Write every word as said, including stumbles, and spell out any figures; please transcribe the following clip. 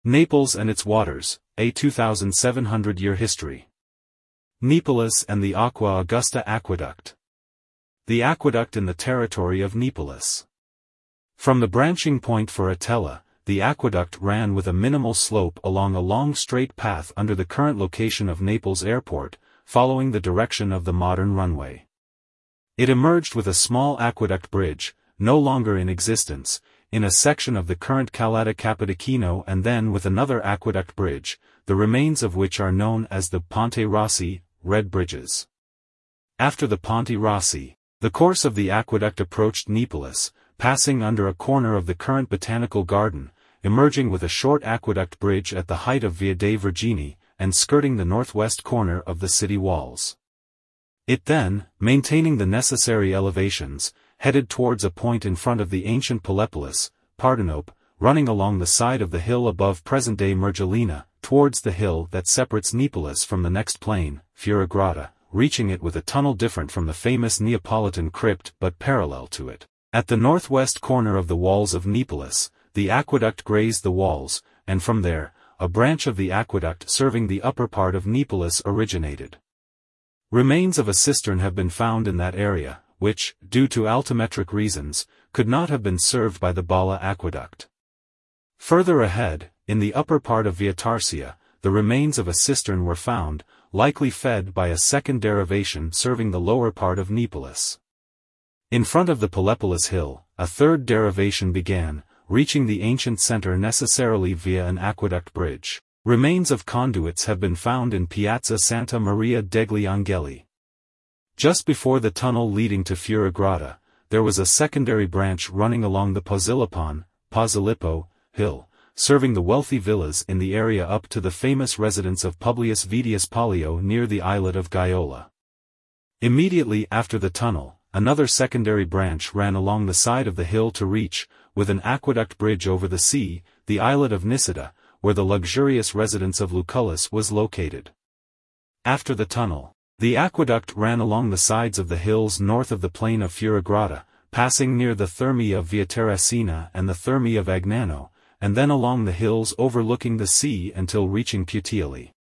Naples and its waters, a two thousand seven hundred year history. Neapolis and the Aqua Augusta Aqueduct. The aqueduct in the territory of Neapolis. From the branching point for Atella, the aqueduct ran with a minimal slope along a long straight path under the current location of Naples Airport, following the direction of the modern runway. It emerged with a small aqueduct bridge, no longer in existence, in a section of the current Calata Capodichino, and then with another aqueduct bridge, the remains of which are known as the Ponte Rossi, Red Bridges. After the Ponte Rossi, the course of the aqueduct approached Neapolis, passing under a corner of the current Botanical Garden, emerging with a short aqueduct bridge at the height of Via dei Vergini, and skirting the northwest corner of the city walls. It then, maintaining the necessary elevations, headed towards a point in front of the ancient Polepolis, Pardenope, running along the side of the hill above present-day Mergellina, towards the hill that separates Neapolis from the next plain, Furagrada, reaching it with a tunnel different from the famous Neapolitan crypt but parallel to it. At the northwest corner of the walls of Neapolis, the aqueduct grazed the walls, and from there, a branch of the aqueduct serving the upper part of Neapolis originated. Remains of a cistern have been found in that area, which, due to altimetric reasons, could not have been served by the Balla aqueduct. Further ahead, in the upper part of Via Tarsia, the remains of a cistern were found, likely fed by a second derivation serving the lower part of Neapolis. In front of the Polepolis hill, a third derivation began, reaching the ancient center necessarily via an aqueduct bridge. Remains of conduits have been found in Piazza Santa Maria degli Angeli. Just before the tunnel leading to Furagrada, there was a secondary branch running along the Posillippon, Posilippo, hill, serving the wealthy villas in the area up to the famous residence of Publius Vedius Pollio near the islet of Giola. Immediately after the tunnel, another secondary branch ran along the side of the hill to reach, with an aqueduct bridge over the sea, the islet of Nisida, where the luxurious residence of Lucullus was located. After the tunnel, the aqueduct ran along the sides of the hills north of the plain of Furagrada, passing near the Thermae of Via Terracina and the Thermae of Agnano, and then along the hills overlooking the sea until reaching Puteoli.